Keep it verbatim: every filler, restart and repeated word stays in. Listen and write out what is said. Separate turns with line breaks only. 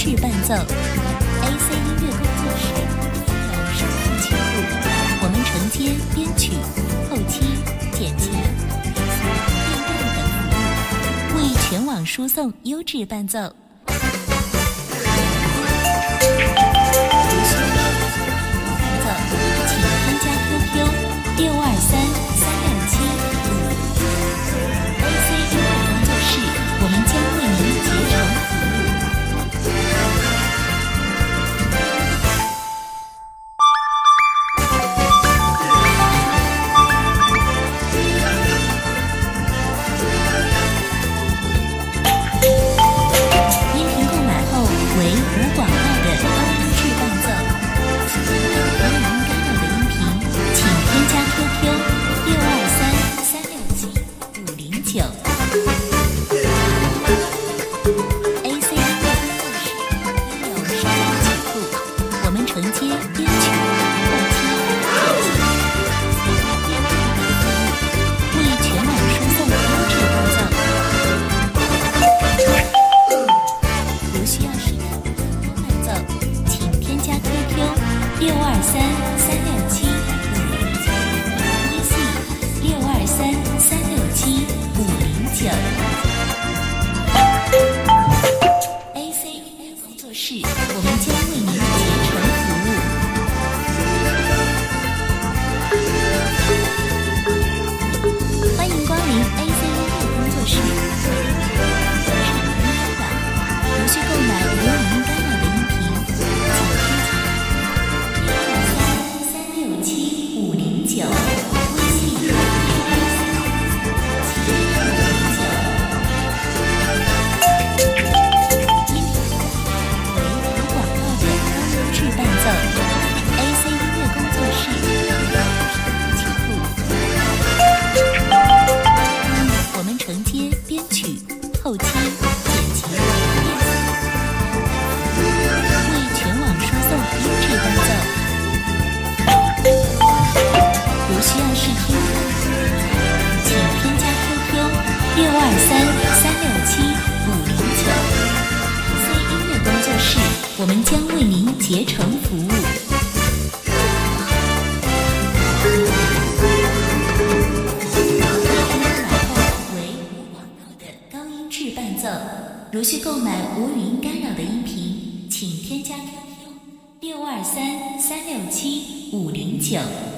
制伴奏 A C 音乐工作室有声音曲库，我们承接编曲、后期、剪辑、配送、变调等服务，为全网输送优质伴奏。六二三三六七五 A C 音乐工作室，我们将为您竭诚服务。音频购买后为无广告的高音质伴奏。六二三三六七五零九 A C 音乐工作室拥有声音曲库，我们承接编曲、后期、剪辑、变调等服务，为全网输送优质伴奏。如需要使用多伴奏，请添加 Q Q 六二三三六七六二三三六七五零九 A C 音乐工作室，我们将为您竭诚服务。欢迎光临 A C 音乐工作室。如需购买无语音干扰的音频，请添加六二三三六七五零九。后期、剪辑、为全网输送优质伴奏。如需要试听，请添加 Q Q 六二三三六七五零九 A C 音乐工作室，我们将为您竭诚服务。如需购买无语音干扰的音频，请添加 Q Q 六二三三六七五零九。